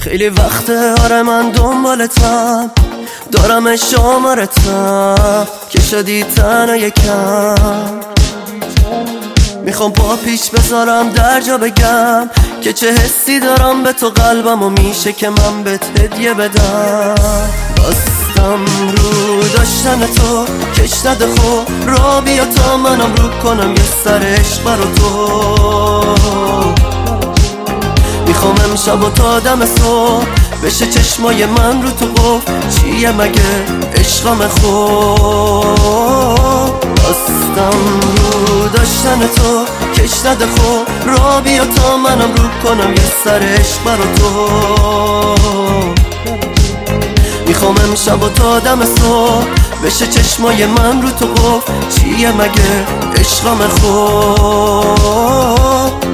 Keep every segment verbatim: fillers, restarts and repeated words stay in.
خیلی وقته آره من دنبالتم، دارم شمارتم که شدی تنها یکم. میخوام پا پیش بذارم در جا بگم که چه حسی دارم به تو، قلبم و میشه که من بهت هدیه بدم. بستم رو داشتن تو کش نده خو، را بیا تا منم رو کنم یه سر عشق برا تو. میخوام امشب و تا دم صبح بشه چشمای من رو تو قفل، چیه مگه عشقم خوب. بستم رو داشتن تو کش نده خو، را بیا تا منم رو کنم یه سر عشق برا تو. میخوام امشب و تا دم صبح بشه چشمای من رو تو قفل، چیه مگه عشقم خوب.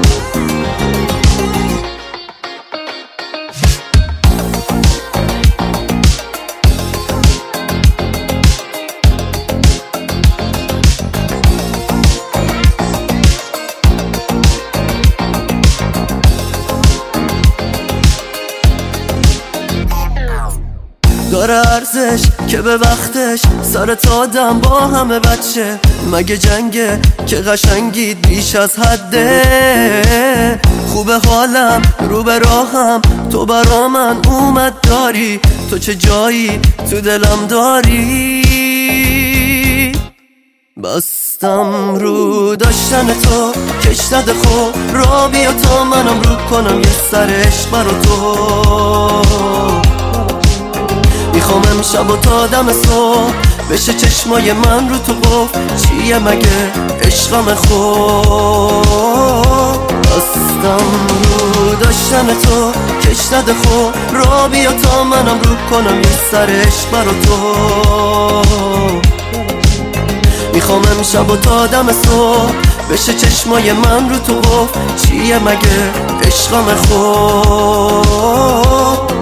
داره ارزش که به وقتش سرت آدم با همه بچه، مگه جنگه که قشنگید بیش از حده. خوبه حالم رو به راهم، تو برا من اومد داری، تو چه جایی تو دلم داری. بستم رو داشتن تو کش نده خو، را بیا تا منم رو کنم یه سر عشق برا تو. میخوام امشب و تا دم صبح بشه چشمای من رو تو قفل، چیه مگه عشقم خوب. بستم رو داشتن تو کش نده خو، را بیا تا منم رو کنم یه سر عشق برا تو. میخوام امشب و تا دم صبح بشه چشمای من رو تو قفل، چیه مگه عشقم خوب.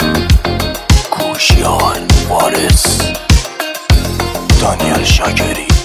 وارث دانیل شاکری